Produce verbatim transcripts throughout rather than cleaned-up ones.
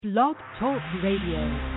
Blog Talk Radio.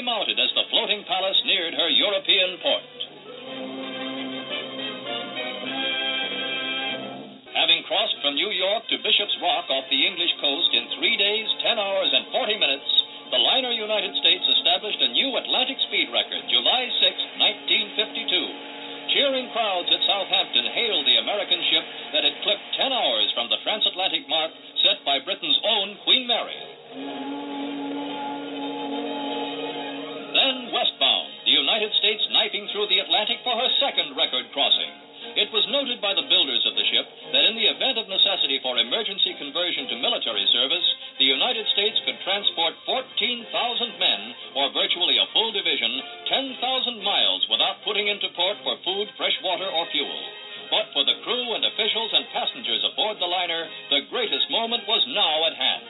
mounted as the floating palace neared her European port. Having crossed from New York to Bishop's Rock off the English coast in three days, ten hours, and forty minutes, the liner United States established a new Atlantic speed record, July sixth, nineteen fifty-two. Cheering crowds at Southampton hailed the American ship that had clipped ten hours from the transatlantic mark set by Britain's own Queen Mary. Then westbound, the United States knifing through the Atlantic for her second record crossing. It was noted by the builders of the ship that in the event of necessity for emergency conversion to military service, the United States could transport fourteen thousand men, or virtually a full division, ten thousand miles without putting into port for food, fresh water, or fuel. But for the crew and officials and passengers aboard the liner, the greatest moment was now at hand.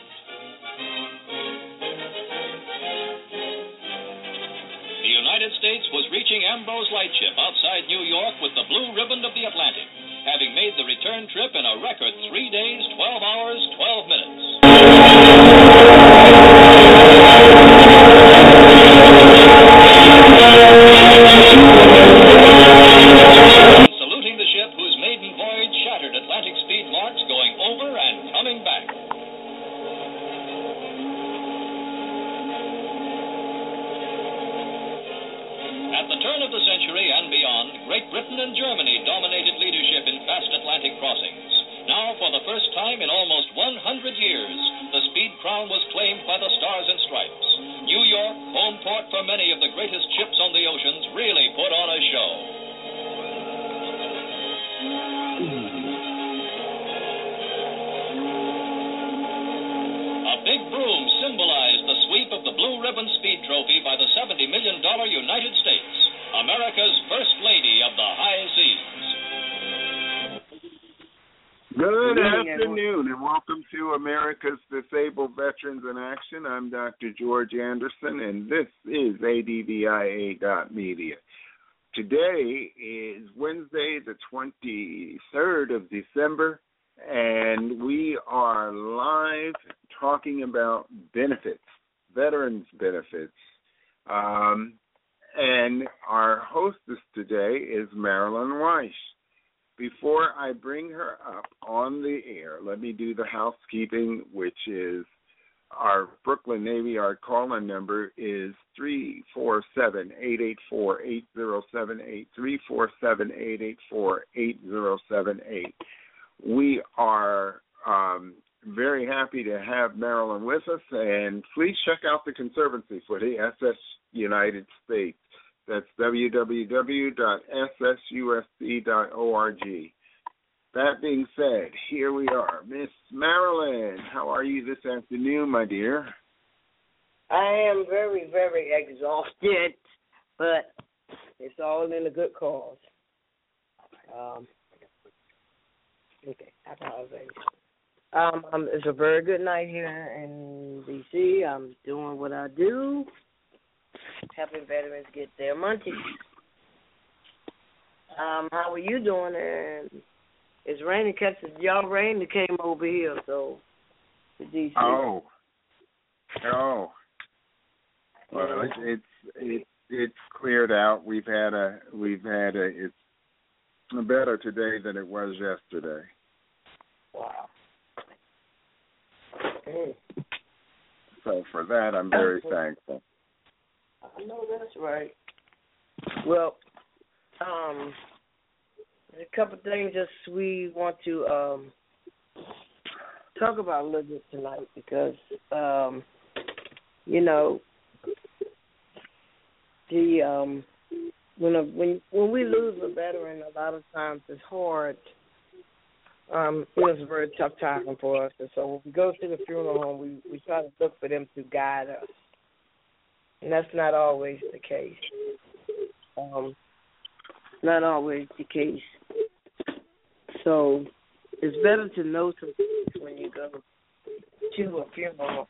The United States was reaching Ambrose Lightship outside New York with the blue ribbon of the Atlantic, having made the return trip in a record three days, twelve hours, twelve minutes. Saluting the ship whose maiden voyage shattered Atlantic speed marks going over and coming back. At the turn of the century and beyond, Great Britain and Germany dominated leadership in fast Atlantic crossings. Now, for the first time in almost one hundred years, the speed crown was claimed by the Stars and Stripes. New York, home port for many of the greatest ships on the oceans, really put on a show. A big broom symbolized the sweep of the Blue Ribbon Speed Trophy by the seventy million dollars United States, America's First Lady of the High Seas. Good afternoon and welcome to America's Disabled Veterans in Action. I'm Doctor George Anderson and this is A D V I A dot media. Today is Wednesday the twenty-third of December and we are live talking about benefits, veterans benefits. Um, and our hostess today is Marilyn Weiss. Before I bring her up on the air, let me do the housekeeping, which is our Brooklyn Navy Yard call-in number is three four seven, eight eight four, eight zero seven eight, three four seven, eight eight four, eight zero seven eight. We are um, very happy to have Marilyn with us, and please check out the Conservancy for the S S United States. That's w w w dot s s u s c dot org. That being said, here we are. Miss Marilyn, how are you this afternoon, my dear? I am very, very exhausted, but it's all in a good cause. Um, okay, I apologize. Um, um, it's a very good night here in D C I'm doing what I do, helping veterans get their money. Um, how are you doing? And it's raining. Catches y'all rain that came over here, so to D C. Oh, oh. Well, it's it's it's it's cleared out. We've had a we've had a it's better today than it was yesterday. Wow. Mm. So for that, I'm very thankful. I know that's right. Well, um, there's a couple things that we want to um, talk about a little bit tonight because, um, you know, the um, when a, when when we lose a veteran, a lot of times it's hard. Um, it was a very tough time for us, and so when we go to the funeral home, we, we try to look for them to guide us. And that's not always the case. Um, not always the case. So it's better to know some things when you go to a funeral.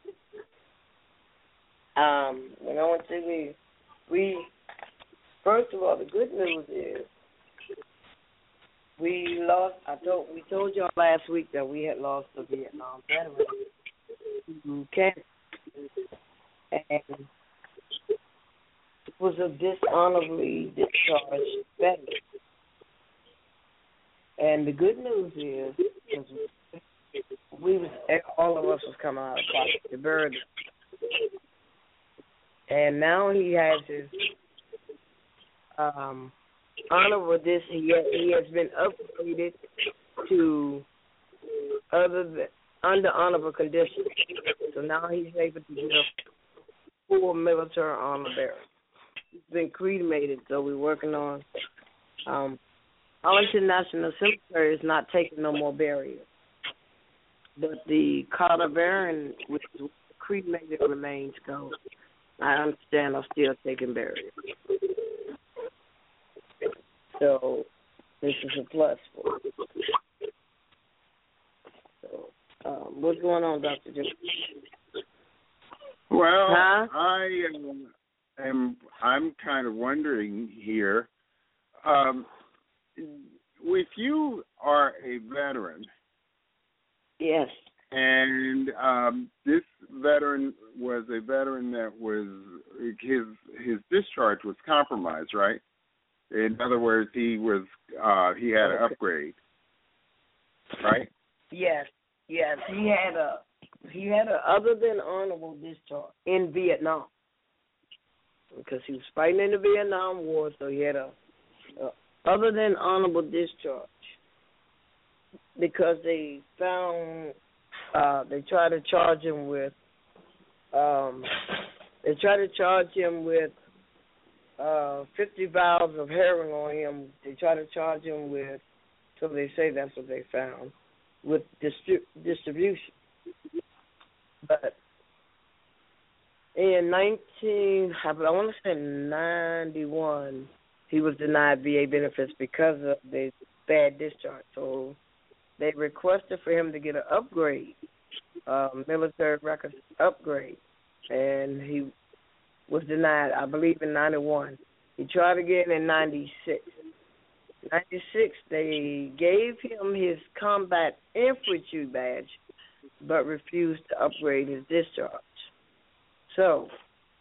Um, when I went to me, we, first of all, the good news is we lost, I told, we told y'all last week that we had lost a Vietnam veteran to cancer. And was a dishonorably discharged veteran. And the good news is, is we was all of us was coming out of pocket to bury him. And now he has his um, honorable dis. He has, he has been upgraded to other than under honorable conditions. So now he's able to get a full military honor bearer. He's been cremated, so we're working on. Um, Arlington National Cemetery is not taking no more burials, but the Carter Barron, which is cremated remains, go. I understand are still taking burials. So this is a plus for us. So um, what's going on, Doctor Jim? Well, huh? I um, am. I'm kind of wondering here. Um, if you are a veteran, yes, and um, this veteran was a veteran that was his his discharge was compromised, right? In other words, he was uh, he had an upgrade, right? Yes, yes, he had a he had a other than honorable discharge in Vietnam because he was fighting in the Vietnam War, so he had a, a other than honorable discharge because they found uh, they tried to charge him with um, they tried to charge him with uh, fifty vials of heroin on him. They tried to charge him with, so they say that's what they found, with distri- distribution. But in nineteen, I want to say ninety-one, he was denied V A benefits because of the bad discharge. So they requested for him to get an upgrade, uh, military records upgrade, and he was denied, I believe, in ninety-one. He tried again in ninety-six. ninety-six, they gave him his combat infantry badge, but refused to upgrade his discharge. So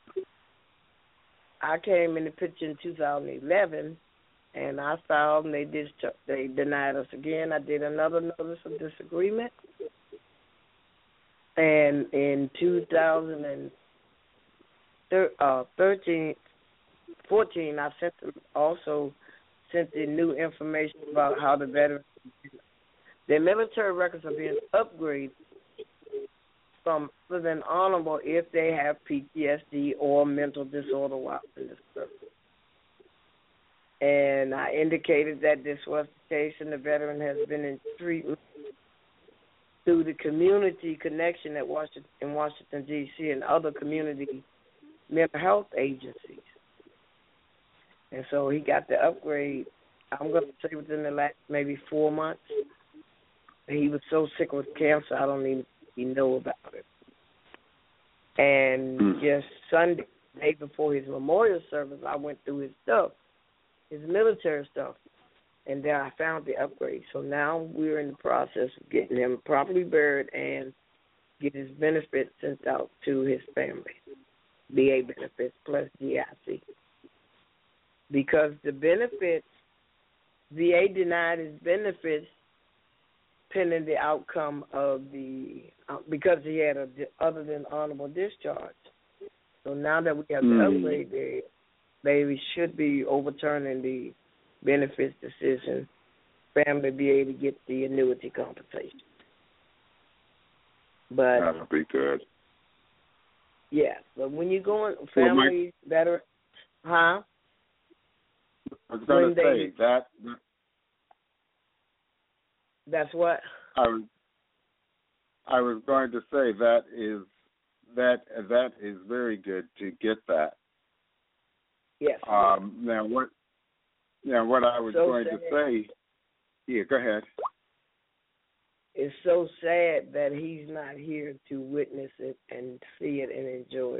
I came in the picture in two thousand eleven, and I filed, and they discharged, they denied us again. I did another notice of disagreement, and in two thousand thirteen, fourteen, I sent them also sent the new information about how the veterans, their military records are being upgraded from other than honorable if they have P T S D or mental disorder while in the service. And I indicated that this was the case, and the veteran has been in treatment through the community connection at Washington, in Washington, D C and other community mental health agencies. And so he got the upgrade, I'm going to say within the last maybe four months. He was so sick with cancer, I don't even even know about it. And mm. just Sunday, the day before his memorial service, I went through his stuff, his military stuff, and then I found the upgrade. So now we're in the process of getting him properly buried and get his benefits sent out to his family, V A benefits plus G I C. Because the benefits, V A denied his benefits pending the outcome of the, uh, because he had a other than honorable discharge. So now that we have the mm. upgrade, they, they should be overturning the benefits decision, family be able to get the annuity compensation. But that'll be good. Yeah, but when you go on family well, my, better, huh? I was going to say that. That's what I was. I was going to say that is that that is very good to get that. Yes. Um, now what? Now what I was so going sad. to say. Yeah, go ahead. It's so sad that he's not here to witness it and see it and enjoy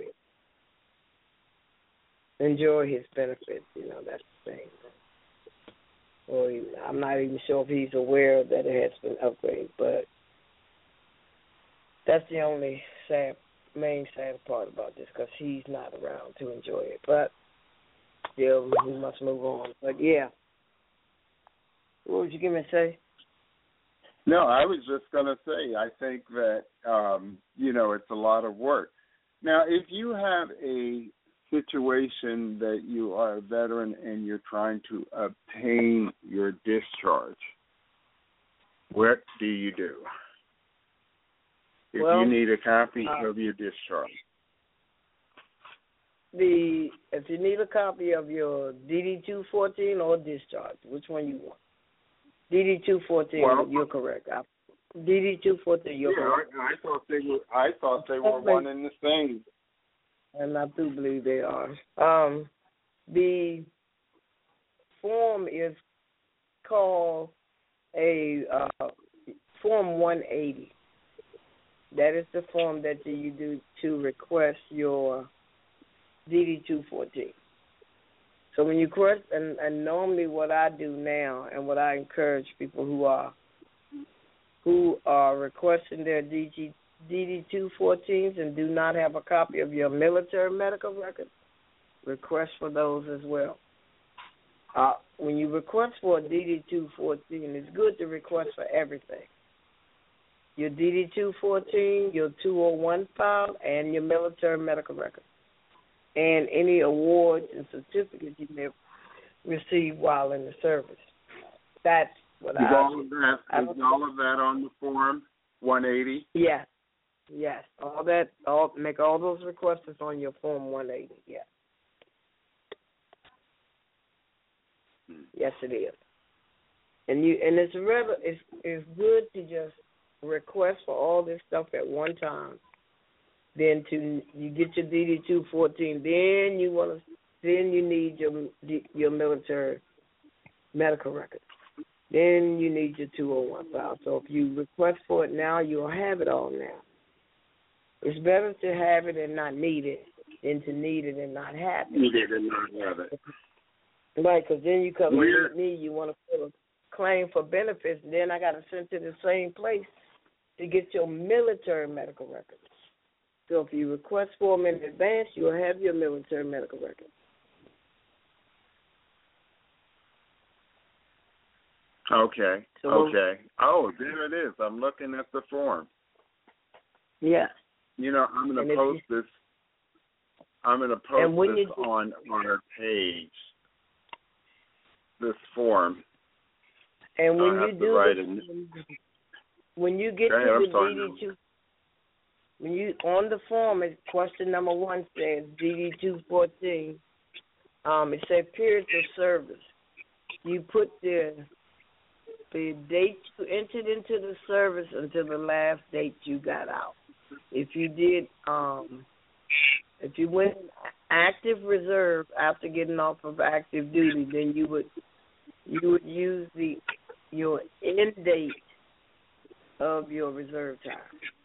it. Enjoy his benefits. You know, that's the thing. Or I'm not even sure if he's aware that it has been upgraded, but that's the only sad, main sad part about this, because he's not around to enjoy it. But still, we must move on. But, yeah. What would you give me to say? No, I was just going to say, I think that, um, you know, it's a lot of work. Now, if you have a situation that you are a veteran and you're trying to obtain your discharge, what do you do? If well, you need a copy uh, of your discharge. The if you need a copy of your D D two fourteen or discharge, which one you want? D D two fourteen, well, you're correct. D D two fourteen, you're yeah, correct. I, I thought they were. I thought they were one and the same. And I do believe they are. Um, the form is called a uh, Form one eighty. That is the form that you do to request your D D two fourteen. So when you request, and, and normally what I do now, and what I encourage people who are who are requesting their D D two fourteens and do not have a copy of your military medical record, request for those as well. Uh, when you request for a D D two fourteen, it's good to request for everything. Your D D two fourteen, your two oh one file, and your military medical record, and any awards and certificates you may receive while in the service. That's what is I... All of that, is all of that on the form one eighty? Yes. Yes. All that, all make all those requests on your form one eighty, yes. Hmm. Yes, it is. And you and it's rather it's it's good to just request for all this stuff at one time. Then to you get your D D two fourteen. Then you want to. Then you need your your military medical record. Then you need your two oh one file. So if you request for it now, you'll have it all now. It's better to have it and not need it than to need it and not have it. Need it and not have it. Right, because then you come to me, you want to fill a claim for benefits, and then I got to send to the same place to get your military medical records. So if you request for them in advance, you'll have your military medical records. Okay, so, okay. Oh, there it is. I'm looking at the form. Yeah. You know, I'm going to post you, this. I'm going to post this you, on, on our page, this form. And when I'll you do this, when you get ahead, to the D D two, when you on the form, it's question number one says D D two fourteen. Um, it says periods of service. You put the the date you entered into the service until the last date you got out. If you did, um, if you went active reserve after getting off of active duty, then you would you would use the your end date of your reserve time.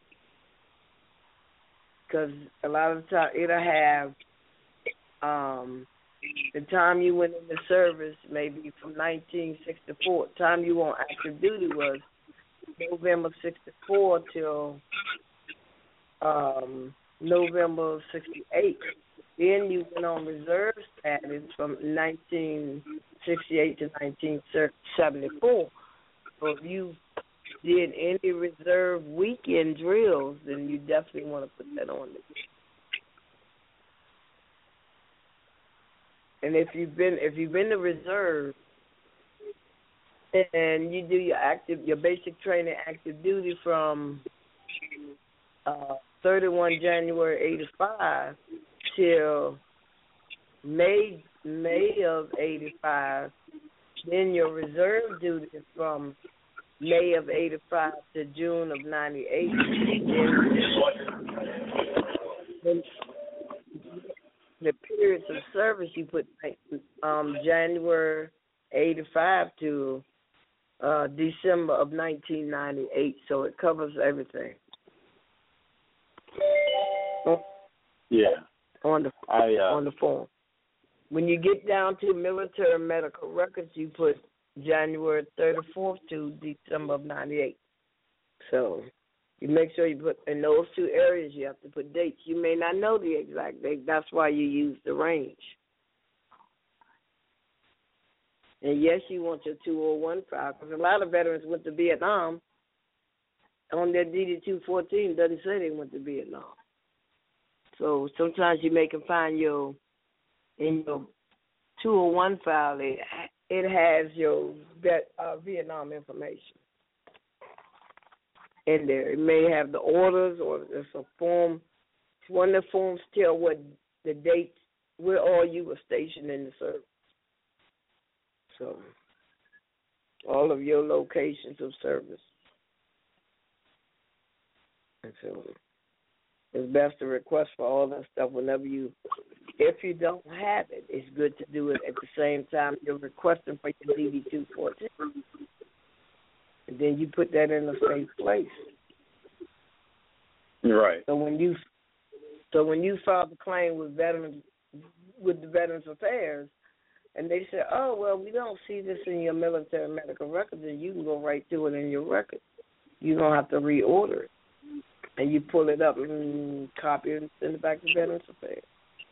Because a lot of the time it'll have um, the time you went into service, maybe from nineteen sixty-four. The time you were on active duty was November sixty-four till um, November sixty-eight. Then you went on reserve status from nineteen sixty-eight to nineteen seventy-four. So if you did any reserve weekend drills, then you definitely want to put that on there. And if you've been if you've been to reserve and you do your active your basic training active duty from uh, thirty-first of January eighty-five till May May of eighty-five, then your reserve duty is from May of eighty-five to June of ninety-eight. Then, the periods of service you put um, January eighty-five to uh, December of nineteen ninety-eight, so it covers everything. Yeah. On the I, uh, on the form. When you get down to military medical records, you put January thirty-fourth to December of ninety-eight. So you make sure you put, in those two areas, you have to put dates. You may not know the exact date. That's why you use the range. And yes, you want your two oh one file, because a lot of veterans went to Vietnam. On their D D two fourteen, doesn't say they went to Vietnam. So sometimes you may can find your, in your two oh one file, it, it has your vet, uh, Vietnam information in there. It may have the orders, or it's a form. One of the forms tell what the date, where all you were stationed in the service. So all of your locations of service. And so it's best to request for all that stuff whenever you, if you don't have it, it's good to do it at the same time you're requesting for your D D two fourteen. And then you put that in a safe place. Right. So when you, so when you file the claim with veterans, with the Veterans Affairs, and they say, oh, well, we don't see this in your military medical record, then you can go right to it in your record. You don't have to reorder it. And you pull it up and copy it and send it back to Veterans Affairs.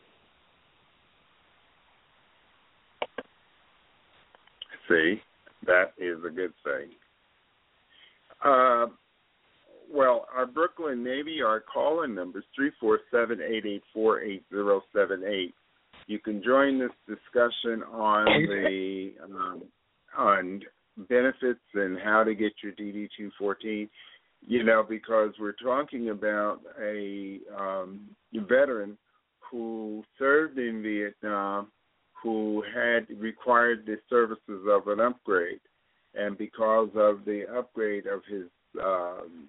See, that is a good thing. Uh, well, our Brooklyn Navy, our call-in number is three four seven, eight eight four, eight zero seven eight. You can join this discussion on the um, on benefits and how to get your D D two fourteen. You know, because we're talking about a um, veteran who served in Vietnam, who had required the services of an upgrade, and because of the upgrade of his, um,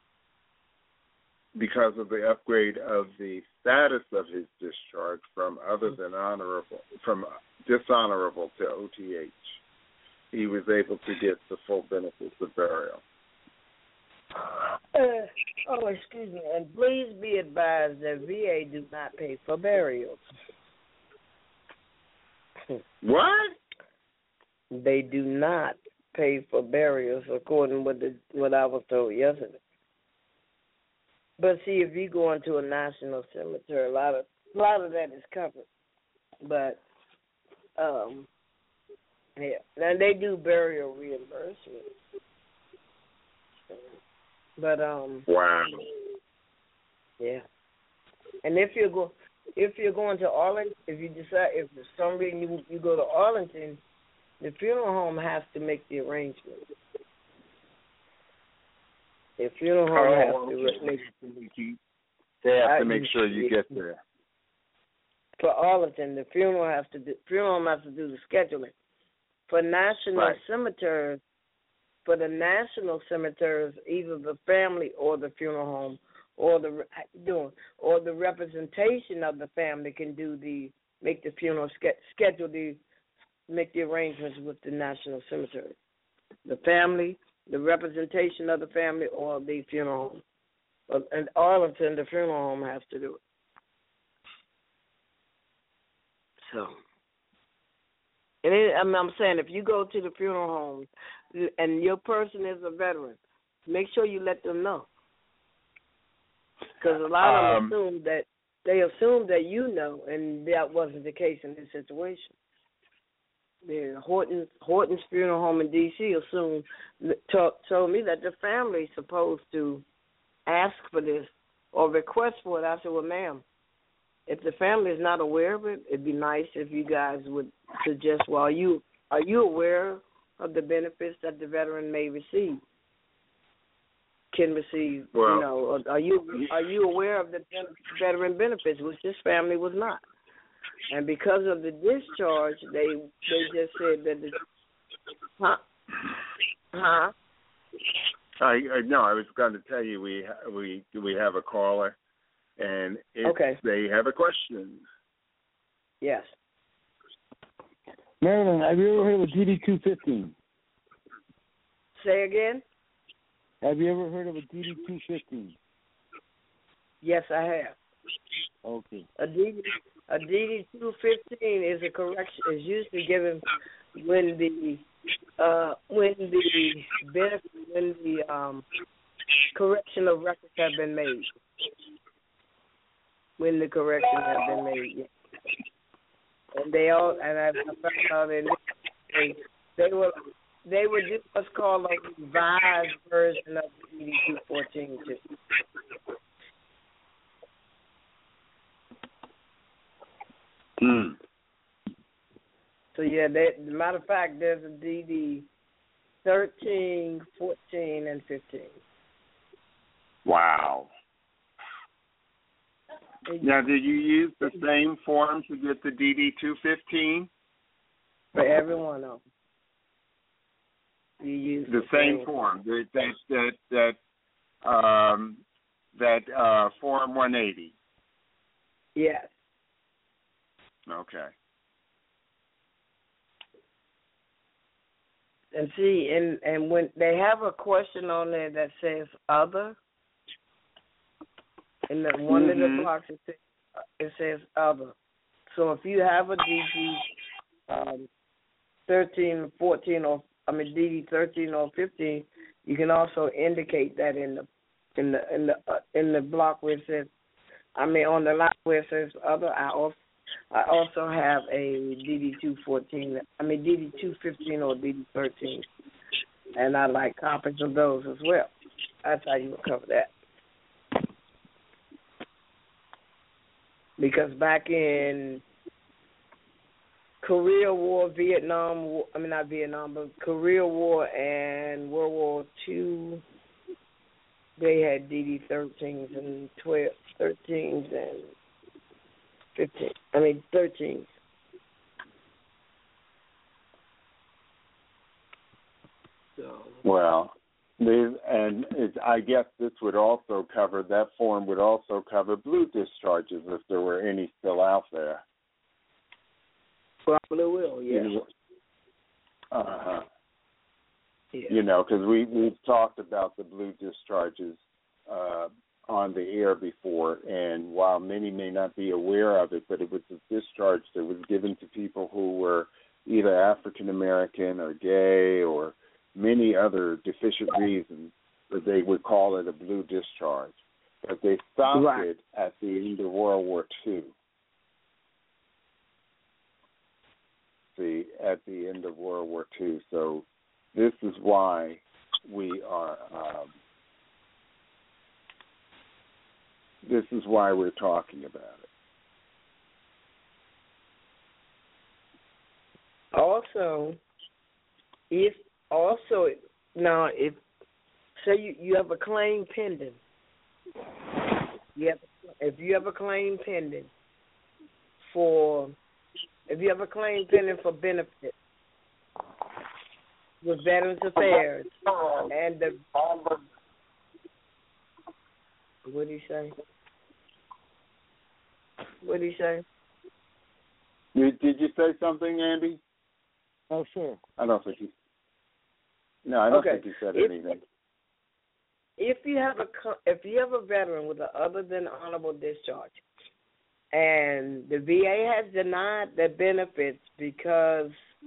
because of the upgrade of the status of his discharge from other than honorable, from dishonorable to O T H, he was able to get the full benefits of burial. Uh, oh, excuse me. And please be advised that V A do not pay for burials. What? They do not pay for burials, according to the, what I was told yesterday. But see, if you go into a national cemetery, a lot of a lot of that is covered. But um, yeah, now they do burial reimbursement. But um, wow, yeah. And if you go, if you're going to Arlington, if you decide, if for some reason you you go to Arlington, the funeral home has to make the arrangement. The funeral home oh, has to make. They have I, to make sure you get there. For Arlington, the funeral has to do, funeral home has to do the scheduling. For national right. cemeteries. For the national cemeteries, either the family or the funeral home, or the doing, or the representation of the family can do the make the funeral schedule the make the arrangements with the national cemetery. The family, the representation of the family, or the funeral home. And Arlington, the funeral home has to do it. So. And it, I mean, I'm saying, if you go to the funeral home and your person is a veteran, make sure you let them know. Because a lot of them um, assume that they assume that you know, and that wasn't the case in this situation. The Horton Horton's funeral home in D C assumed told, told me that the family is supposed to ask for this or request for it. I said, well, ma'am, if the family is not aware of it, it'd be nice if you guys would suggest, well, are you, are you aware of the benefits that the veteran may receive, can receive, well, you know, or are you are you aware of the veteran benefits, which this family was not. And because of the discharge, they they just said that the, huh? Huh? I, I no, I was going to tell you we we we have a caller. And if okay. they have a question. Yes. Marilyn, have you ever heard of D D two fifteen? Say again? Have you ever heard of a D D two fifteen? Yes, I have. Okay. A D D a D D two fifteen is a correction. Is usually given when the uh, when the benefit, when the um, correction of records have been made. When the correction has been made, yeah. And they all, and I found out in they They were they would do what's called a revised version of the D D two fourteen too. Hmm. So yeah, they, as a matter of fact, there's a D D thirteen, fourteen, and fifteen. Wow. Now, did you use the same form to get the D D two fifteen? For every one of them. You use the, the same, same form. That that that that um that uh form one eighty. Yes. Okay. And see, and and when they have a question on there that says other, in the one mm-hmm. of the blocks it says, it says other. So if you have a D D um, thirteen, fourteen, or I mean D D thirteen or fifteen, you can also indicate that in the in the in the uh, in the block where it says, I mean on the line where it says other. I also I also have a D D two fourteen. I mean D D two fifteen or D D thirteen, and I like copies of those as well. That's how you would cover that. Because back in Korea War, Vietnam War, I mean not Vietnam, but Korea War and World War Two, they had D D thirteens and twelve, thirteens and fifteen. I mean thirteens. So. Well, and it, I guess this would also cover, that form would also cover blue discharges if there were any still out there. Probably will, yeah. Uh-huh. Yeah. You know, because we, we've talked about the blue discharges uh, on the air before, and while many may not be aware of it, but it was a discharge that was given to people who were either African American or gay or many other deficient reasons, that they would call it a blue discharge. But they stopped right. it at the end of World War Two. See, at the end of World War Two. So this is why we are, um, this is why we're talking about it. Also, if Also, now, if say you, you have a claim pending, you have, if you have a claim pending for, if you have a claim pending for benefits with Veterans Affairs, and the, what did he say? What did he say? Did, did you say something, Andy? Oh, sure. I don't think you. No, I don't okay. think you said if, anything. If you have a if you have a veteran with an other than honorable discharge, and the V A has denied their benefits because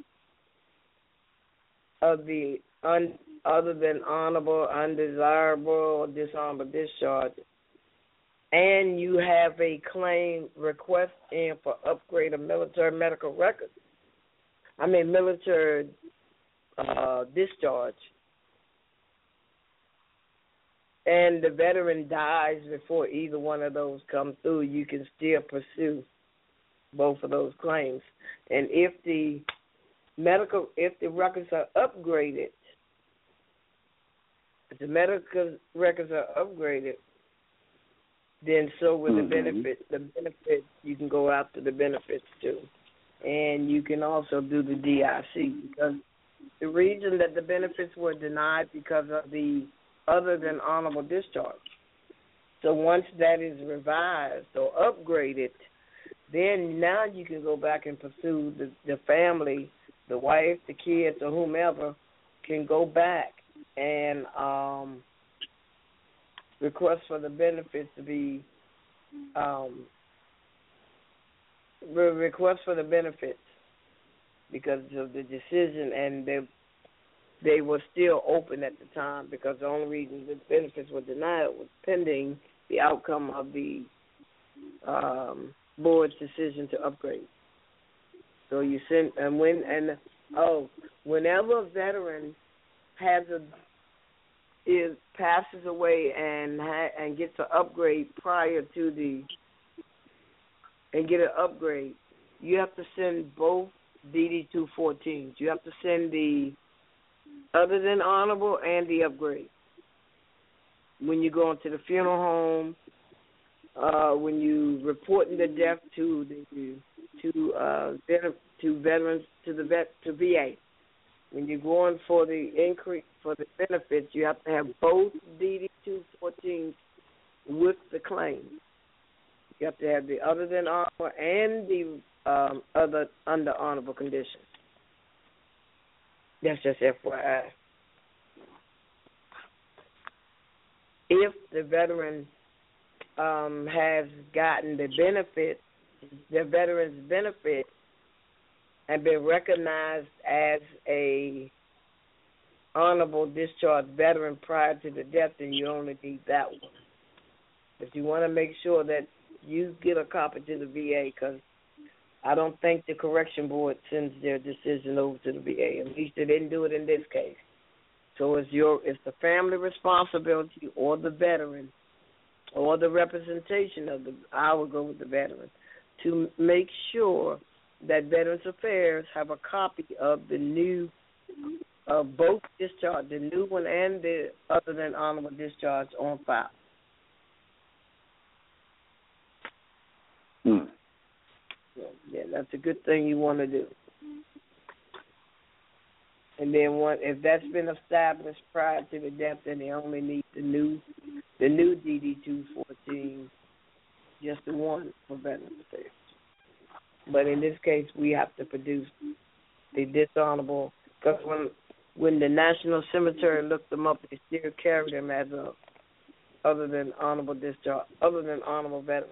of the un, other than honorable, undesirable, or dishonorable discharge, and you have a claim request in for upgrade of military medical records, I mean military. Uh, discharge, and the veteran dies before either one of those come through, you can still pursue both of those claims. And if the medical, if the records are upgraded, if the medical records are upgraded, then so will mm-hmm. the benefits. The benefits, you can go after the benefits too, and you can also do the D I C because. The reason that the benefits were denied because of the other than honorable discharge. So once that is revised or upgraded, then now you can go back and pursue the, the family, the wife, the kids, or whomever can go back and um, request for the benefits to be um, request for the benefits. Because of the decision, and they they were still open at the time because the only reason the benefits were denied was pending the outcome of the um, board's decision to upgrade. So you send and when and Oh, whenever a veteran has a is passes away and ha, and gets an upgrade prior to the and get an upgrade, you have to send both D D two fourteens. You have to send the other than honorable and the upgrade. When you go into the funeral home, uh, when you reporting the death to the to uh, to veterans to the vet to V A, when you're going for the increase for the benefits, you have to have both D D two fourteens with the claim. You have to have the other than honorable and the um, other under honorable conditions. That's just F Y I. If the veteran um, has gotten the benefit, the veteran's benefit, and been recognized as a honorable discharge veteran prior to the death, then you only need that one. But you want to make sure that you get a copy to the V A, because I don't think the correction board sends their decision over to the V A. At least they didn't do it in this case. So it's your it's the family responsibility or the veteran or the representation of the I would go with the veteran to make sure that Veterans Affairs have a copy of the new of uh, both discharge, the new one and the other than honorable discharge on file. Hmm. Yeah, yeah, that's a good thing you want to do. And then one, if that's been established prior to the death, then they only need the new, the new D D two fourteen, just the one for Veterans Affairs. But in this case, we have to produce the dishonorable, because when when the National Cemetery looked them up, they still carried them as a other than honorable discharge, other than honorable veterans.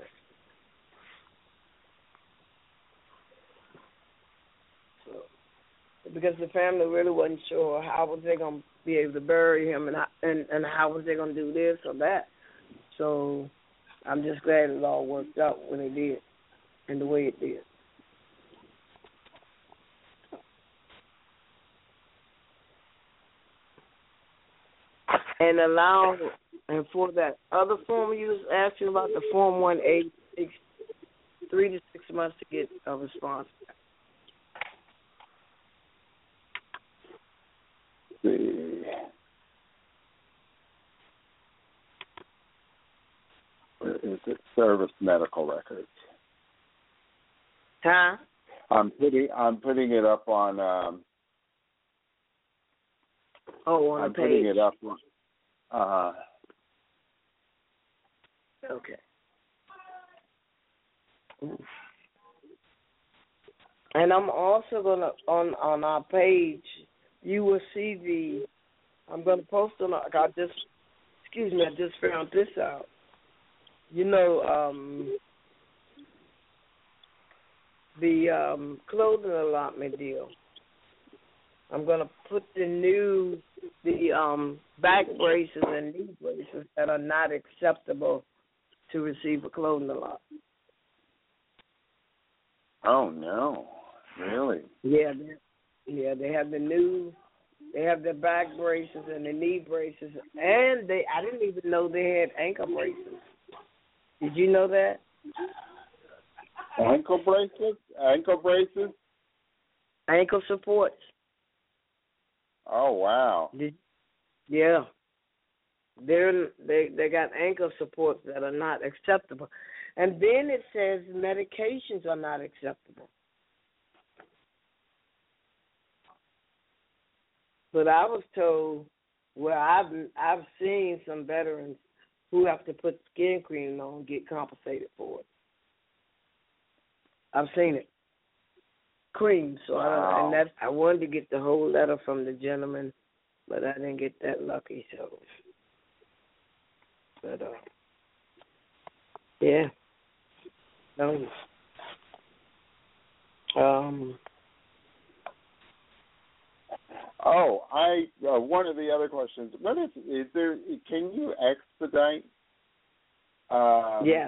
Because the family really wasn't sure how was they going to be able to bury him and, and and how was they going to do this or that. So I'm just glad it all worked out when it did and the way it did. And allow, and for that other form you was asking about, the Form one A, takes three to six months to get a response. See. Where is it? Service medical records. Huh? I'm putting I'm putting it up on. Um, oh, on I'm the page. putting it up. On, uh. Okay. And I'm also gonna on on our page. You will see the. I'm gonna post on. I just. Excuse me. I just found this out. You know, um, the um, clothing allotment deal. I'm gonna put the new the um, back braces and knee braces that are not acceptable to receive a clothing allotment. Oh no! Really? Yeah. Yeah, they have the new, they have the back braces and the knee braces, and they, I didn't even know they had ankle braces. Did you know that? Ankle braces? Ankle braces? Ankle supports. Oh, wow. Did, yeah. They're, they they got ankle supports that are not acceptable. And then it says medications are not acceptable. But I was told, well, I've I've seen some veterans who have to put skin cream on and get compensated for it. I've seen it. Cream. So wow. I, and that's I wanted to get the whole letter from the gentleman, but I didn't get that lucky. So, but uh, yeah. No. Um. Oh, I uh, one of the other questions. What is is there? Can you expedite? Um, yes.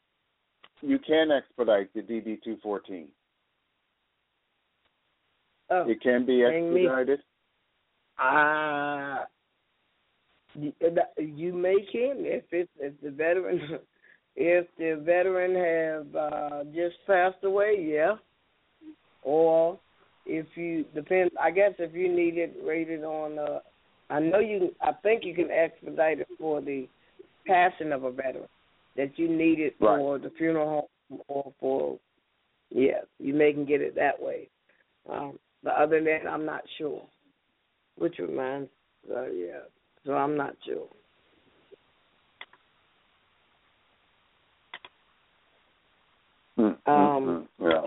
You can expedite the D D two fourteen. Oh, it can be expedited? Uh, you, you may can if it's if the veteran if the veteran have uh, just passed away, yeah. Or if you depend, I guess if you need it rated on, uh, I know you. I think you can expedite it for the passing of a veteran that you need it right. for the funeral home or for, yeah, you may can get it that way. Um, but other than that, I'm not sure. Which reminds, uh, yeah, so I'm not sure. Mm-hmm. Um, yeah.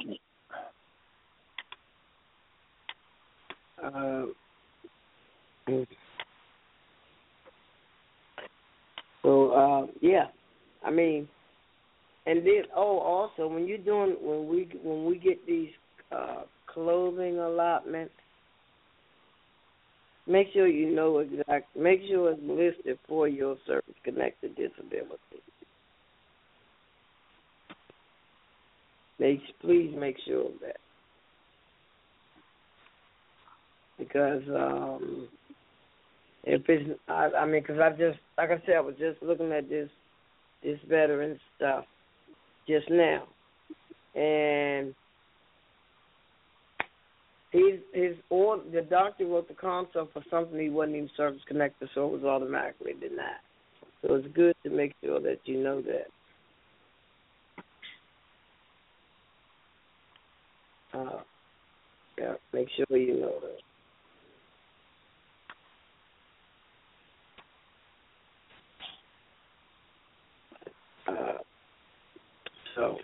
Uh, so uh, yeah, I mean, and then oh, also when you're doing when we when we get these uh, clothing allotments, make sure you know exact. Make sure it's listed for your service-connected disability. Make, please make sure of that. Because um, if it's, I, I mean, because I just, like I said, I was just looking at this, this veteran stuff just now, and his his or the doctor wrote the consult for something he wasn't even service connected, so it was automatically denied. So it's good to make sure that you know that. Uh, yeah, make sure you know that. Uh, so,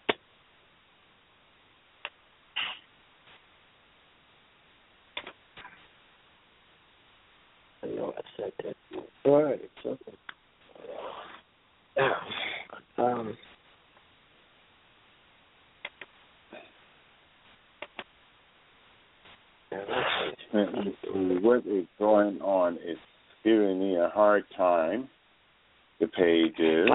I know I said that. All right, it's okay. Um, what is going on is giving me a hard time. The page is.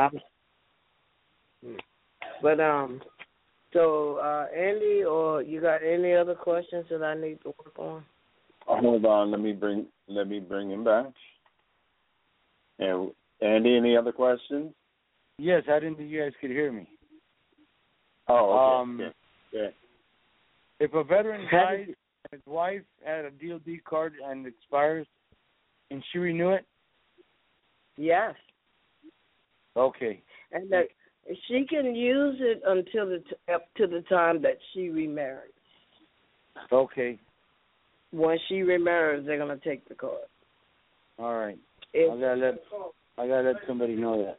But um, so uh, Andy, or you got any other questions that I need to work on? Oh, hold on, let me bring let me bring him back. And Andy, any other questions? Yes, I didn't think you guys could hear me. Oh, okay. Um, okay. Yeah. If a veteran dies and his wife had a D O D card and it expires, can she renew it? Yes. Okay. And that she can use it until the t- up to the time that she remarries. Okay. When she remarries, they're gonna take the card. All right. If, I gotta let I gotta let somebody know that.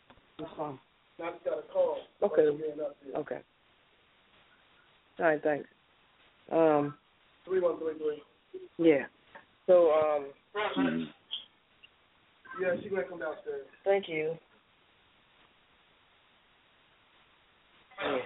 Okay. Okay. All right. Thanks. Um. Three one three three. Yeah. So um. Mm-hmm. Yeah, she's gonna come downstairs. Thank you. Yeah.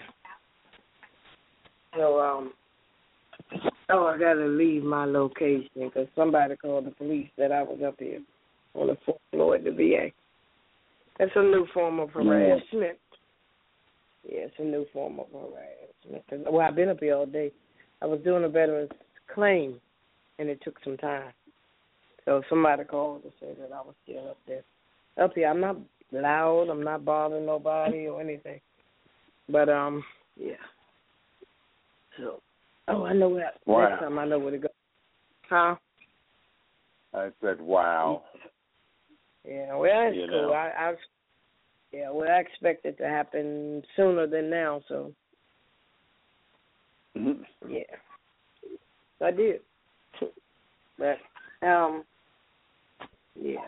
So um. Oh, I gotta leave my location because somebody called the police that I was up here on the fourth floor at the V A. That's a new form of harassment. Yeah, it's a new form of harassment. 'Cause, well, I've been up here all day. I was doing a veteran's claim, and it took some time. So somebody called to say that I was still up there. Up here, I'm not loud. I'm not bothering nobody or anything. But, um, yeah. So, oh, I know where. Wow. Next time I know where to go. Huh? I said, wow. Yeah, well, that's you cool. know. I, I, yeah, well, I expect it to happen sooner than now, so. Mm-hmm. Yeah. I did. But, um, yeah.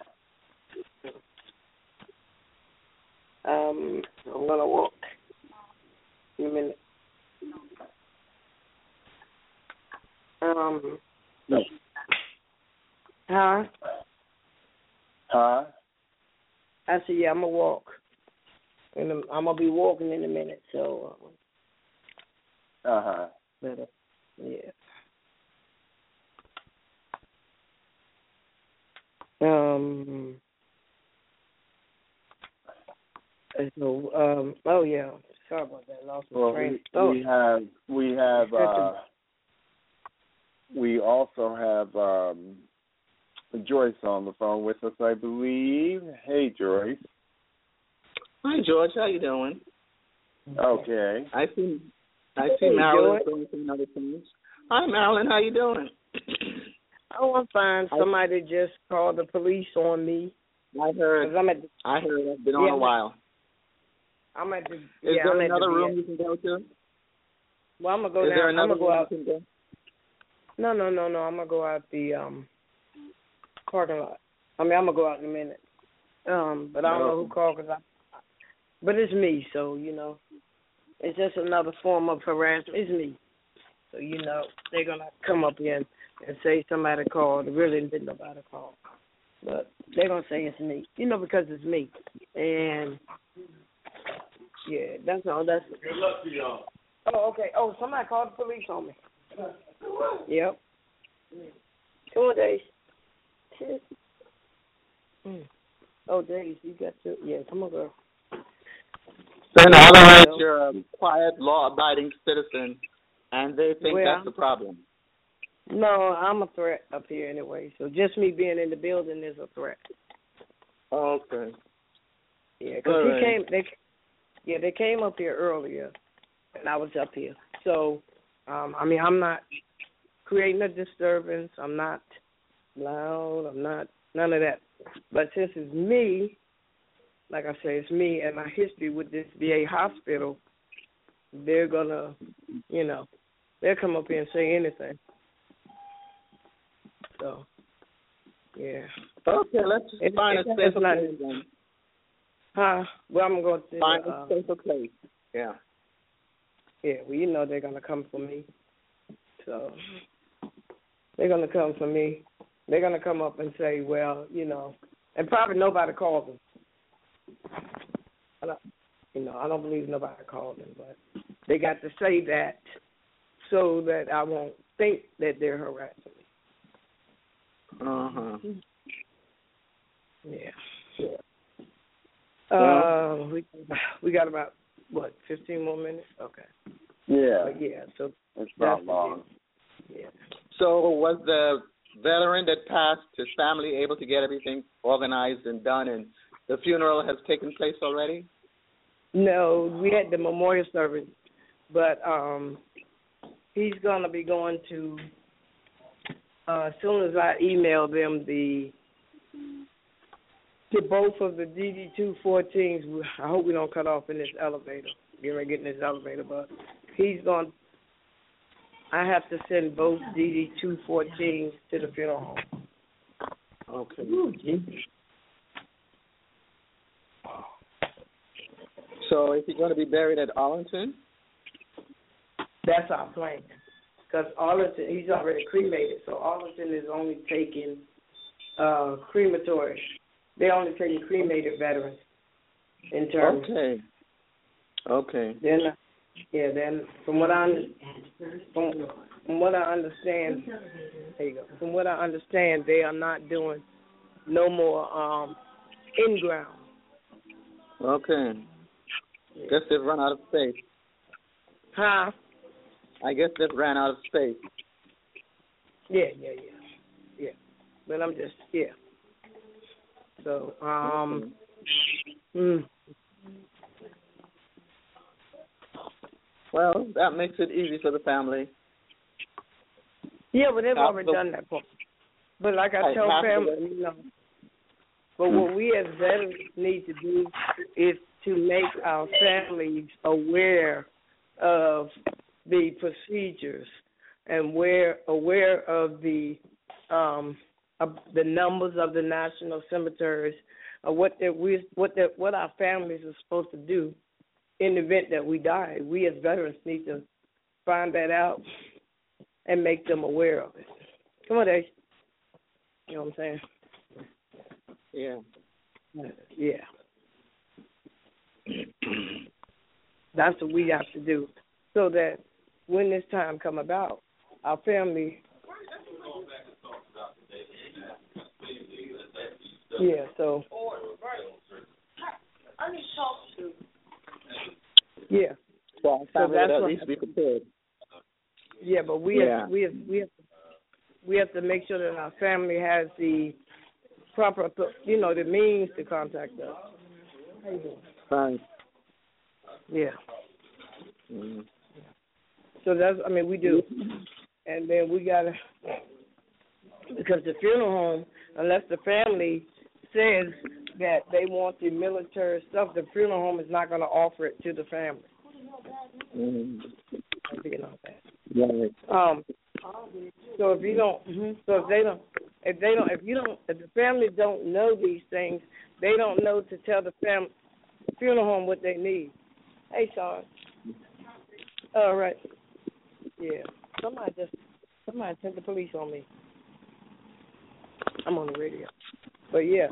Um, I'm going to walk in a minute. Um, No. huh? Huh? I said, yeah, I'm going to walk. And I'm, I'm going to be walking in a minute, so. Uh, Uh-huh. but, uh, yeah. Um, so, um, oh, yeah. Sorry about that. Lost my Well, train. we, Oh. we have we have uh, we also have um, Joyce on the phone with us, I believe. Hey, Joyce. Hi, George. How you doing? Okay. I see. I see Hey, Marilyn George. doing some other things. Hi, Marilyn. How you doing? Oh, I'm fine. Somebody just called the police on me. I heard. 'Cause I'm at the, I heard. I've been on Yeah, a while. I'm at the. Is yeah, there I'm another at the room V A. you can go to? Well, I'm gonna go Is down. there I'm another gonna go room out. you can go? No, no, no, no. I'm gonna go out the um parking lot. I mean, I'm gonna go out in a minute. Um, but I don't know who called 'cause I. But it's me, so you know, it's just another form of harassment. It's me, so you know they're gonna come up here and, and say somebody called. It really didn't nobody call, but they're gonna say it's me. You know, because it's me, and yeah, that's all. That's. Good luck to y'all. Oh, okay. Oh, somebody called the police on me. Yep. Come on, Days. Mm. Oh, Days, you got to. Yeah, come on, girl. So in other words, you're a quiet, law-abiding citizen, and they think Well, that's the problem. No, I'm a threat up here anyway. So just me being in the building is a threat. Okay. Yeah, because All he right. came. They, yeah, they came up here earlier, and I was up here. So, um, I mean, I'm not creating a disturbance. I'm not loud. I'm not none of that. But since it's me, like I say, it's me and my history with this V A hospital, they're gonna, you know, they'll come up here and say anything. So, yeah. Okay, let's It- find it- a it's safer not- place then. Huh? Well, I'm going to Find uh, a safer place. Yeah. yeah, well, you know they're going to come for me. So they're going to come for me. They're going to come up and say, well, you know, and probably nobody called them. I don't, you know, I don't believe nobody called them, but they got to say that so that I won't think that they're harassing me. Uh-huh. Yeah. Yeah. Uh, we we got about, what, fifteen more minutes? Okay. Yeah. But yeah, so It's not that's long. Yeah. So was the veteran that passed, his family able to get everything organized and done, and the funeral has taken place already? No, we had the memorial service, but um, he's going to be going to, uh, as soon as I email them the, to both of the D D two fourteens, I hope we don't cut off in this elevator. Get ready to get in this elevator, but he's going, I have to send both D D two fourteens to the funeral home. Okay. Ooh, So is he going to be buried at Arlington? That's our plan. Because Arlington, he's already cremated, so Arlington is only taking uh, crematory. They're only taking cremated veterans in terms. Okay. Okay. Then, yeah, then from what I from, from what I understand, there you go. From what I understand, they are not doing no more um, in ground. Okay. Guess they've run out of space. Huh? I guess they've ran out of space. Yeah, yeah, yeah, yeah. But I'm just yeah. So um. Okay. Mm, Well, that makes it easy for the family. yeah, but they've Half already the- done that part. But like I Right, tell half the- family, you know. But what we as veterans need to do is to make our families aware of the procedures and aware aware of the um, of the numbers of the national cemeteries, of what that we what that what our families are supposed to do in the event that we die. We as veterans need to find that out and make them aware of it. Come on, Dave. You know what I'm saying? Yeah. Yeah. That's what we have to do, so that when this time come about, our family. Yeah. So. Yeah. So our family that's would at what- least be prepared. Yeah, but we Yeah. have we have we have we have to make sure that our family has the proper, you know, the means to contact us. How you doing? Fine. Yeah. Mm. So that's, I mean, we do. And then we got to, because the funeral home, unless the family says that they want the military stuff, the funeral home is not going to offer it to the family. Mm. You know that. Right. Um. So if you don't, so if they don't, if they don't, if you don't, if the family don't know these things, they don't know to tell the fam, funeral home what they need. Hey, Sean. All right. Yeah. Somebody just, somebody sent the police on me. I'm on the radio. But yeah.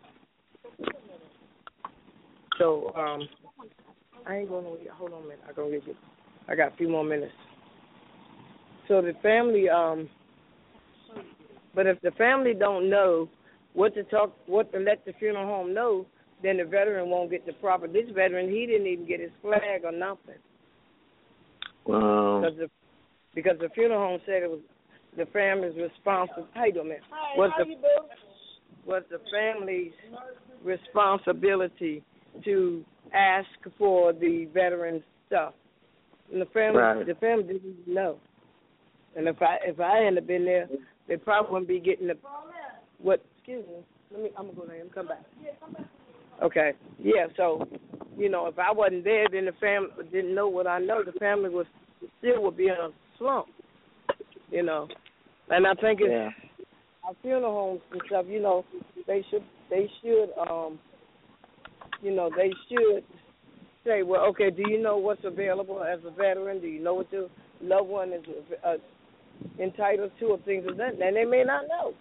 So um, I ain't going to. Hold on a minute. I'm gonna get you. I got a few more minutes. So the family, um, but if the family don't know what to talk, what to let the funeral home know, then the veteran won't get the proper. This veteran, he didn't even get his flag or nothing. Wow. Because the, because the funeral home said it was the family's responsibility. How you doing, man? Was the was the family's responsibility to ask for the veteran's stuff, and the family, right. the family didn't even know. And if I if I hadn't been there, they probably wouldn't be getting the what. Excuse me. Let me. I'm gonna go there and come back. Okay. Yeah. So, you know, if I wasn't there, then the family didn't know what I know. The family was still would be in a slump. You know, and I think it's yeah. our funeral homes and stuff. You know, they should they should um, you know, they should say, well, okay, do you know what's available as a veteran? Do you know what your loved one is uh, entitled to, or things of that? And they may not know.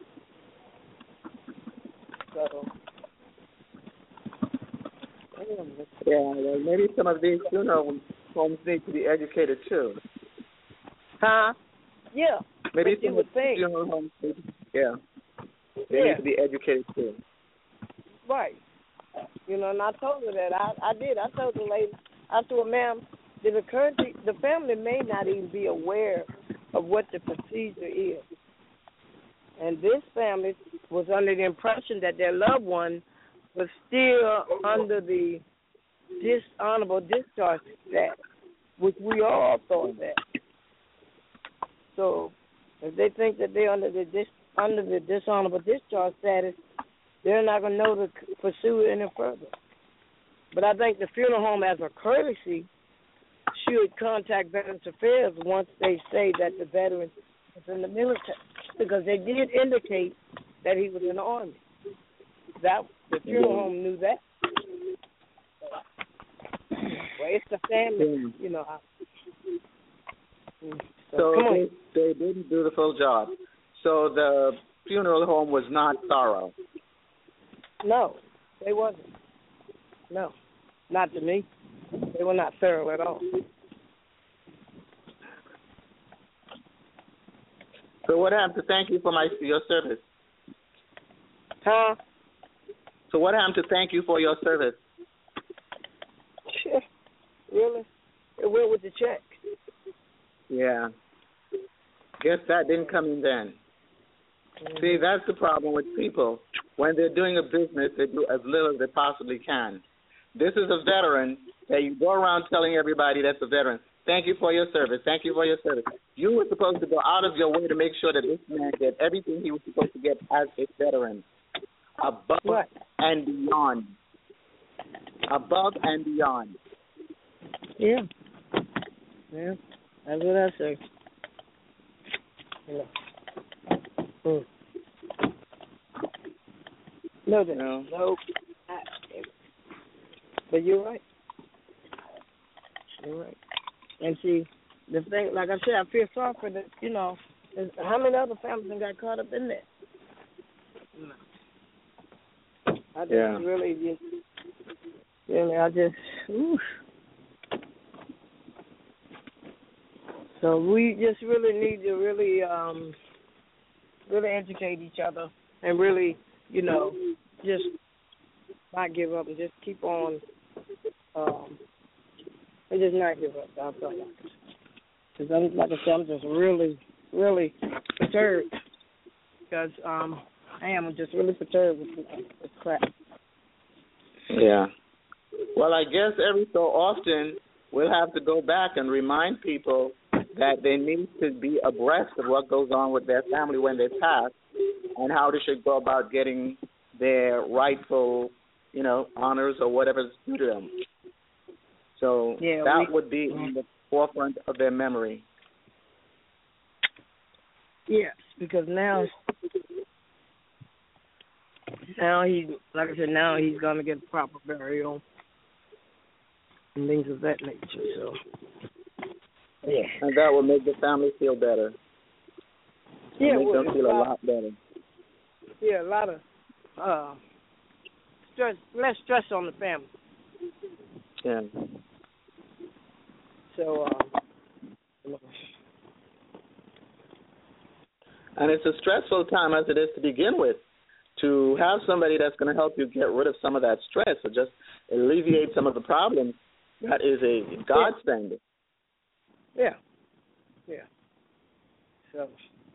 So, yeah, well, maybe some of these funeral homes need to be educated too. Huh? Yeah. Maybe you some would of think. funeral homes, need, yeah, they yeah. need to be educated too. Right. You know, and I told her that. I, I did. I told the lady, I told her, ma'am, the currency, the family may not even be aware of what the procedure is. And this family was under the impression that their loved one was still under the dishonorable discharge status, which we all thought that. So if they think that they're under the dis, under the dishonorable discharge status, they're not going to know to pursue it any further. But I think the funeral home, as a courtesy, should contact Veterans Affairs once they say that the veteran is in the military, because they did indicate that he was in the Army. That the funeral home knew that. Well, it's the family, you know. So, so come on. They, they didn't do the full job. So the funeral home was not thorough. No, they wasn't. No, not to me. They were not thorough at all. So what happened to thank you for my your service? Huh? So what happened to thank you for your service? Sure. Really? It went with the check. Yeah. Guess that didn't come in then. Mm-hmm. See, that's the problem with people. When they're doing a business, they do as little as they possibly can. This is a veteran that you go around telling everybody that's a veteran, thank you for your service, thank you for your service. You were supposed to go out of your way to make sure that this man get everything he was supposed to get as a veteran, above what? and beyond. Above and beyond. Yeah. Yeah. That's what I say. Yeah. Mm. No, no. no. But you're right. You're right. And see, the thing, like I said, I feel sorry for the, you know, how many other families got caught up in that? I just yeah. really just, really, I just, oof. So we just really need to really, um, really educate each other and really, you know, just not give up and just keep on, um, and just not give up. I feel like, because I'm like I said, I'm just really, really disturbed because um, I am just really perturbed with this crap. Yeah. Well, I guess every so often we'll have to go back and remind people that they need to be abreast of what goes on with their family when they pass and how they should go about getting their rightful, you know, honors or whatever's due to them. So yeah, that we, would be in the forefront of their memory. Yes, because now, now he, like I said, now he's going to get proper burial and things of that nature. So, yeah, and that will make the family feel better. Yeah, make well, them feel a lot, lot better. Yeah, a lot of uh, stress, less stress on the family. Yeah. So, uh, and it's a stressful time as it is to begin with. To have somebody that's going to help you get rid of some of that stress or just alleviate some of the problems, that is a godsend. Yeah. Yeah. So.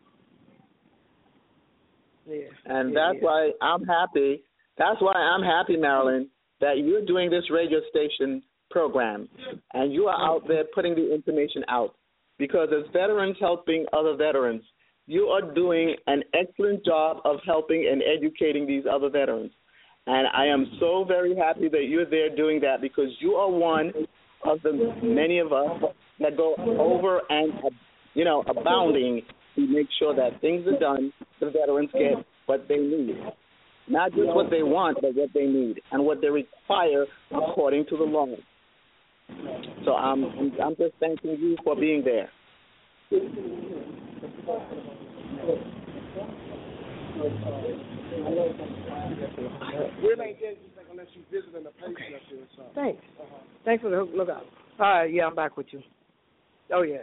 Yeah. And yeah, that's yeah. why I'm happy. That's why I'm happy, Marilyn, that you're doing this radio station program and you are out there putting the information out. Because as veterans helping other veterans, you are doing an excellent job of helping and educating these other veterans. And I am so very happy that you're there doing that because you are one of the many of us that go over and, you know, abounding to make sure that things are done, the veterans get what they need. Not just what they want, but what they need and what they require according to the law. So I'm, I'm, I'm just thanking you for being there. Thanks. Thanks for the hook. Look out. All right, yeah, I'm back with you. Oh, yeah.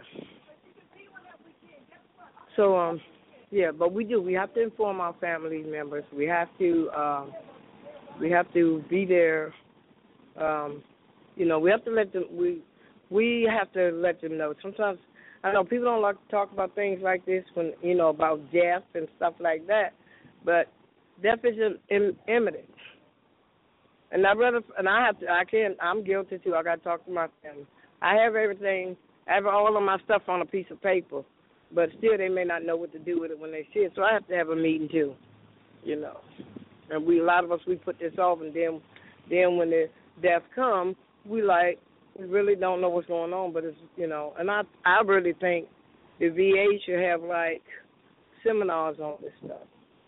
So, um, yeah, but we do. We have to inform our family members. We have to, um, we have to be there. Um, you know, we have to let them. We, we have to let them know. Sometimes I know people don't like to talk about things like this when you know about death and stuff like that, but death is im- imminent. And I rather, and I have to. I can't. I'm guilty too. I got to talk to my family. I have everything. I have all of my stuff on a piece of paper. But still, they may not know what to do with it when they see it. So I have to have a meeting too, you know. And we, a lot of us, we put this off, and then, then when the death comes, we like, we really don't know what's going on. But it's, you know, and I, I really think the V A should have like seminars on this stuff.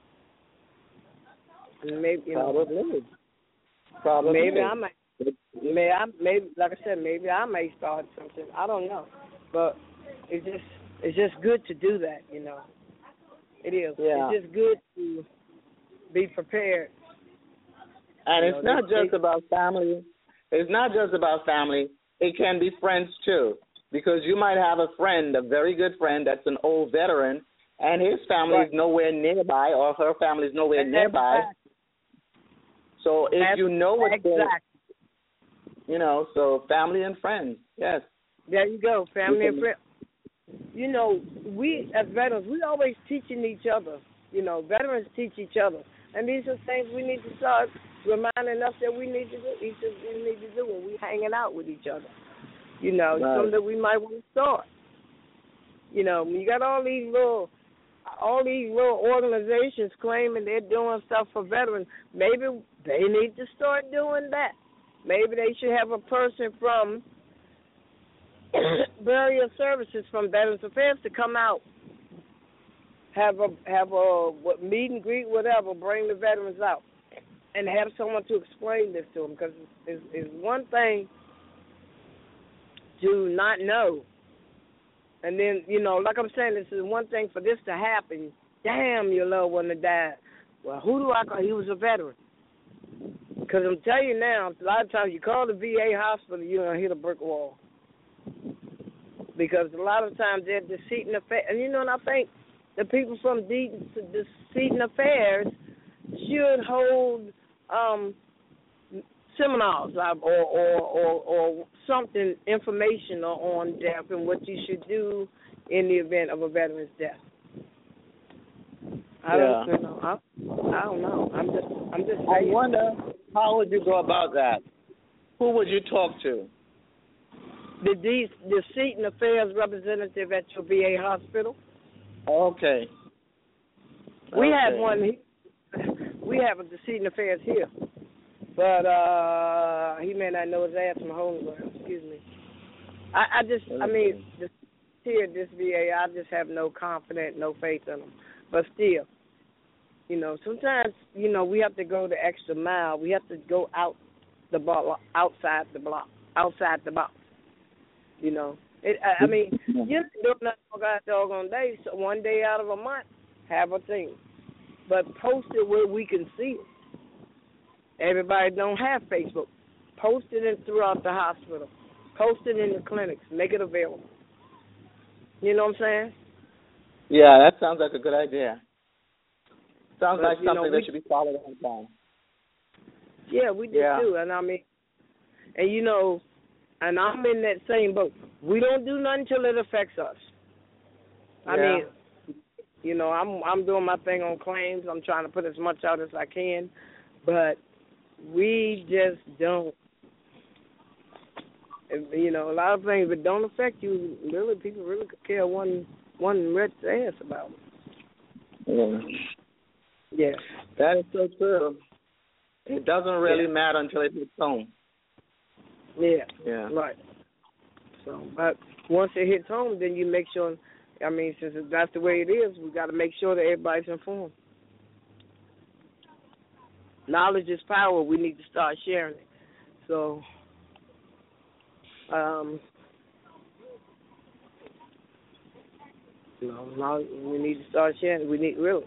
And maybe, you know, Probably. Probably. Maybe I might. Maybe I, maybe, like I said, maybe I may start something. I don't know, but it's just. It's just good to do that, you know. It is. Yeah. It's just good to be prepared. And you it's know, not they, just they, about family. It's not just about family. It can be friends, too. Because you might have a friend, a very good friend that's an old veteran, and his family right. is nowhere nearby or her family is nowhere and nearby. Exactly. So if that's, you know what's exactly. going on, you know, so family and friends, yes. There you go, family and friends. You know, we as veterans, we always teaching each other. You know, veterans teach each other, and these are things we need to start reminding us that we need to do. Each of we need to do when we hanging out with each other. You know, right. something that we might want to start. You know, when you got all these little, all these little organizations claiming they're doing stuff for veterans, maybe they need to start doing that. Maybe they should have a person from burial services from Veterans Affairs to come out, have a have a what, meet and greet, whatever, bring the veterans out, and have someone to explain this to them. Because it's, it's one thing to not know, and then you know, like I'm saying, this is one thing for this to happen. Damn, your loved one that died. Well, who do I call? He was a veteran. Because I'm telling you now, a lot of times you call the V A hospital, you're gonna hit a brick wall. Because a lot of times they're deceiving affairs. And, you know, and I think the people from de- deceiving affairs should hold um, seminars or, or, or, or something, information on death and what you should do in the event of a veteran's death. I yeah. don't know. I, I don't know. I'm just, I'm just. I saying. wonder, how would you go about that? Who would you talk to? The de- deceit and affairs representative at your V A hospital. Okay. We okay. have one. We have a deceit and affairs here, but uh, he may not know his ass from home ground. Excuse me. I, I just, I mean, this, here at this V A, I just have no confidence, no faith in them. But still, you know, sometimes, you know, we have to go the extra mile. We have to go out the block, outside the block, outside the box. You know, it, I, I mean, you're doing nothing all God doggone day. So one day out of a month, have a thing, but post it where we can see it. Everybody don't have Facebook. Post it in, throughout the hospital. Post it in the clinics. Make it available. You know what I'm saying? Yeah, that sounds like a good idea. Sounds but, like something know, we, that should be followed all the time. Yeah, we just yeah. do. And I mean, and you know, and I'm in that same boat. We don't do nothing until it affects us. I yeah. mean, you know, I'm I'm doing my thing on claims. I'm trying to put as much out as I can, but we just don't. You know, a lot of things that don't affect you, really, people really could care one one rat's ass about it. Yeah. Yeah. That is so true. It doesn't really yeah. matter until it hits home. Yeah. Yeah. Right. So, but once it hits home, then you make sure. I mean, since that's the way it is, we got to make sure that everybody's informed. Knowledge is power. We need to start sharing it. So, um, you know, now we need to start sharing it. We need really.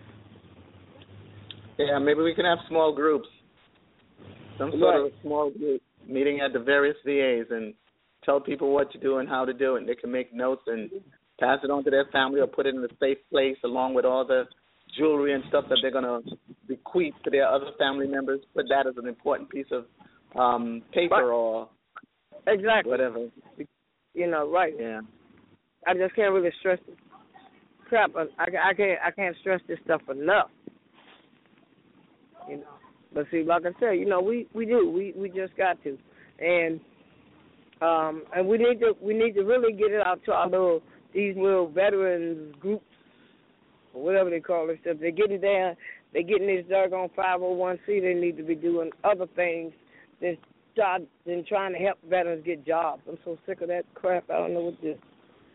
Yeah, maybe we can have small groups, some sort right. of small group meeting at the various V As and tell people what to do and how to do it. And they can make notes and pass it on to their family or put it in a safe place along with all the jewelry and stuff that they're going to bequeath to their other family members. Put that as an important piece of um, paper right. or exactly whatever. You know, right? Yeah. I just can't really stress it. Crap. I, I can't. I can't stress this stuff enough. You know, but see, like I said, you know, we, we do. We we just got to, and um and we need to we need to really get it out to our little these little veterans groups or whatever they call it. Stuff. They're getting down. They're getting this doggone five oh one c. They need to be doing other things than start than trying to help veterans get jobs. I'm so sick of that crap. I don't know what this.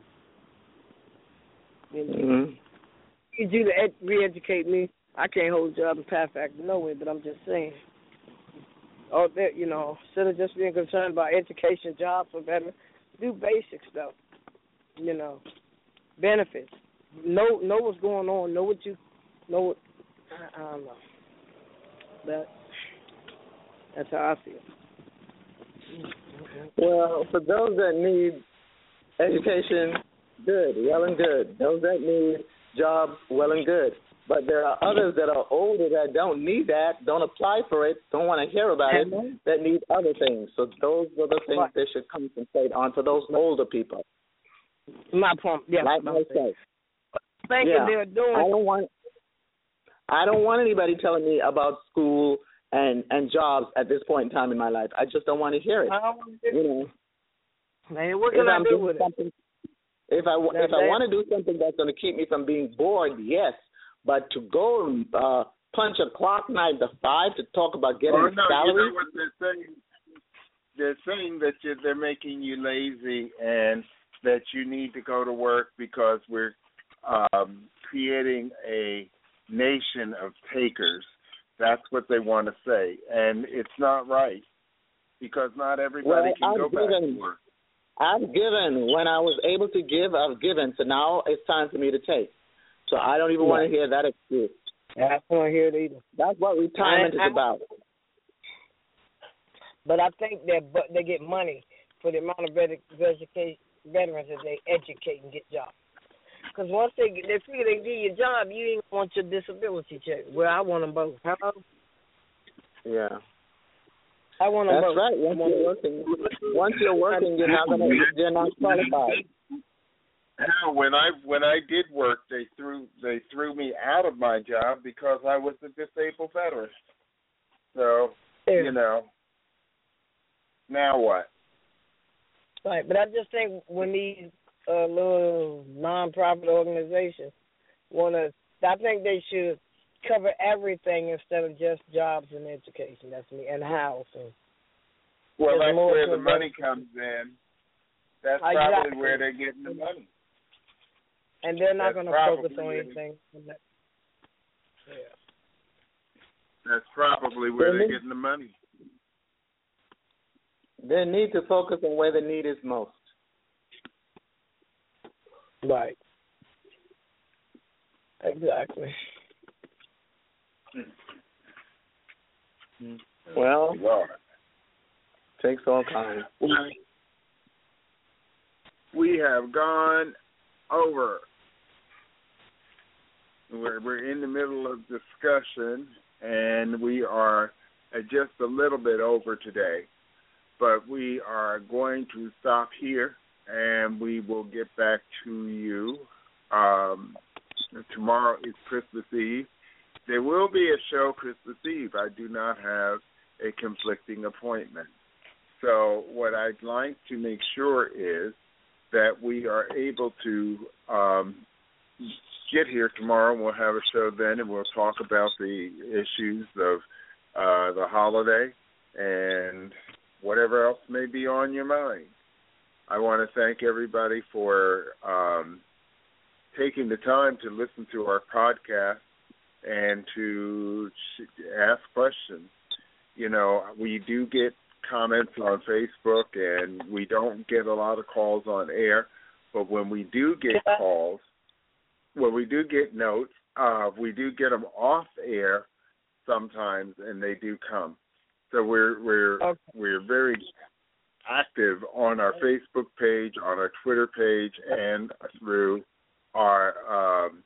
You know, mm-hmm. need you to ed- re-educate me. I can't hold a job in Pathfinder nowhere, but I'm just saying. Oh, that you know, instead of just being concerned about education, jobs, or better, do basic stuff. You know, benefits. Know know what's going on. Know what you know. What, I, I don't know. That that's how I feel. Well, for those that need education, good, well and good. Those that need jobs, well and good. But there are others that are older that don't need that, don't apply for it, don't want to hear about it, that need other things. So those are the things they should concentrate on for those older people. My point, yeah. Like myself. Thinking yeah. they're doing. I don't want. I don't want anybody telling me about school and, and jobs at this point in time in my life. I just don't want to hear it. I don't want to you know. Man, what can I do with it? If I if I want to do something that's going to keep me from being bored, yes. But to go and uh, punch a clock nine to five to talk about getting oh, no, salary. You know what they're saying? They're saying that you, they're making you lazy and that you need to go to work because we're um, creating a nation of takers. That's what they want to say. And it's not right because not everybody well, can I've go given, back to work. I've given. When I was able to give, I've given. So now it's time for me to take. So I don't even yeah. want to hear that excuse. Yeah, I don't want to hear it either. That's what retirement I, I, is about. But I think that but they get money for the amount of veterans that they educate and get jobs. Because once they they figure they give you a job, you ain't want your disability check. Well, I want them both. Hello? Yeah. I want them That's both. right. Once you're working, once you're working, you're not gonna, you're not qualified. Hell, when I when I did work, they threw they threw me out of my job because I was a disabled veteran. So Yeah. you know, now what? Right, but I just think when these uh, little non-profit organizations want to, I think they should cover everything instead of just jobs and education. That's me, and housing. Well, There's that's more where to the it. money comes in. That's Exactly. probably where they're getting the money. And they're not That's going to probably focus on where they- anything. Yeah. That's probably where they're Really? getting the money. They need to focus on where the need is most. Right. Exactly. Well, Well, takes all kinds. we have gone over. We're, we're in the middle of discussion, and we are at just a little bit over today. But we are going to stop here, and we will get back to you. Um, tomorrow is Christmas Eve. There will be a show Christmas Eve. I do not have a conflicting appointment. So what I'd like to make sure is that we are able to um, get here tomorrow, and we'll have a show then, and we'll talk about the issues of uh, the holiday and whatever else may be on your mind. I want to thank everybody for um, taking the time to listen to our podcast and to ask questions. You know, we do get comments on Facebook, and we don't get a lot of calls on air, but when we do get calls, when we do get notes, uh, we do get them off air sometimes, and they do come. So we're we're Okay. we're very active on our Facebook page, on our Twitter page, and through our um,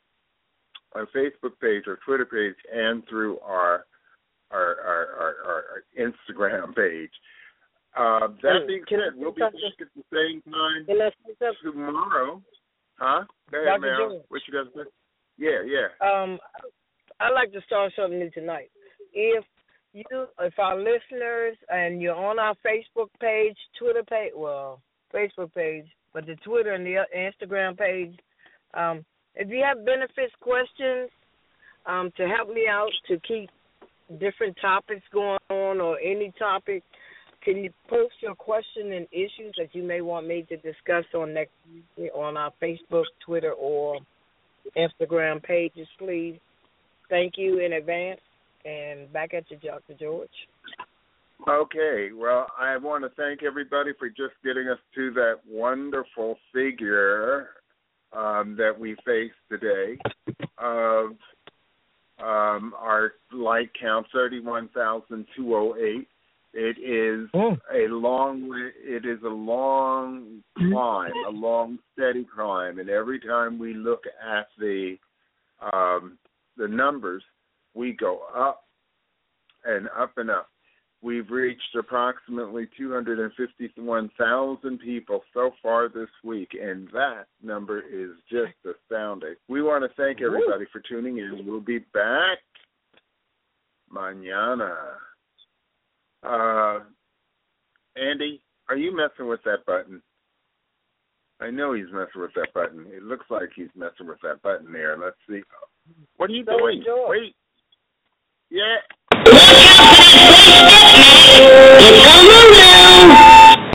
our Facebook page, our Twitter page, and through our our our, our, our Instagram page. Uh, that Hey, being can said, I- we'll be back at the same time And let's pick up, tomorrow. Huh? Go ahead, Doctor Mel. George. What you got to say? Yeah, yeah. um, I'd like to start something new tonight. If you, if our listeners, and you're on our Facebook page, Twitter page, well, Facebook page, but the Twitter and the Instagram page, um, if you have benefits questions um, to help me out to keep different topics going on or any topic, can you post your question and issues that you may want me to discuss on next on our Facebook, Twitter, or Instagram pages, please? Thank you in advance, and back at you, Doctor George. Okay, well, I want to thank everybody for just getting us to that wonderful figure um, that we faced today of um, our like count, thirty-one thousand two hundred eight. It is Mm. a long, it is a long climb, a long, steady climb, and every time we look at the um, the numbers, we go up and up and up. We've reached approximately two hundred fifty-one thousand people so far this week, and that number is just astounding. We want to thank everybody for tuning in. We'll be back mañana. Uh, Andy, are you messing with that button? I know he's messing with that button. It looks like he's messing with that button there. Let's see. What are you So doing? enjoy. Wait. Yeah.